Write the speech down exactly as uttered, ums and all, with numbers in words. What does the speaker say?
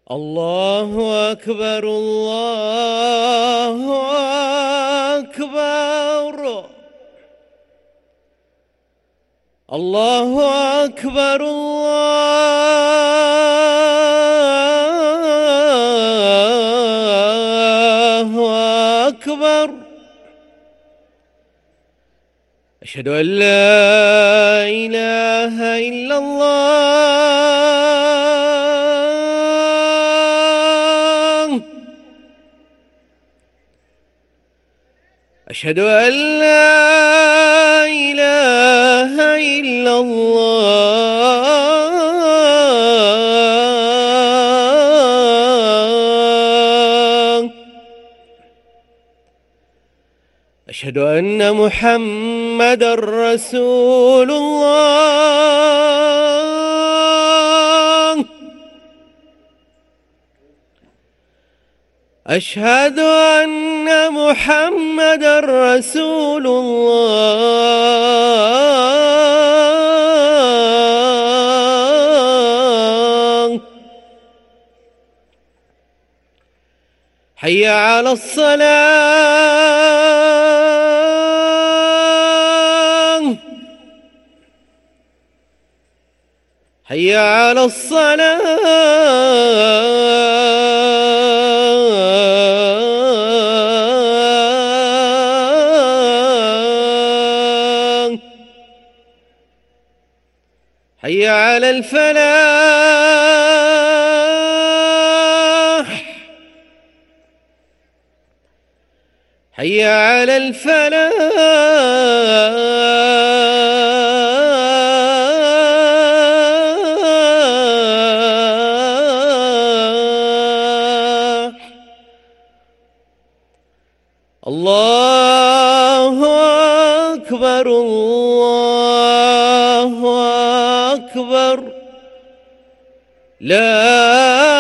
الله أكبر الله أكبر الله أكبر الله أكبر. أشهد أن لا إله إلا الله. أشهد أن لا إله إلا الله. أشهد أن محمدًا رسول الله. أشهد أن محمدًا رسول الله. حي على الصلاة. حي على الصلاة. حي على الفلاح. حي على الفلاح. الله أكبر الله أكبر. لا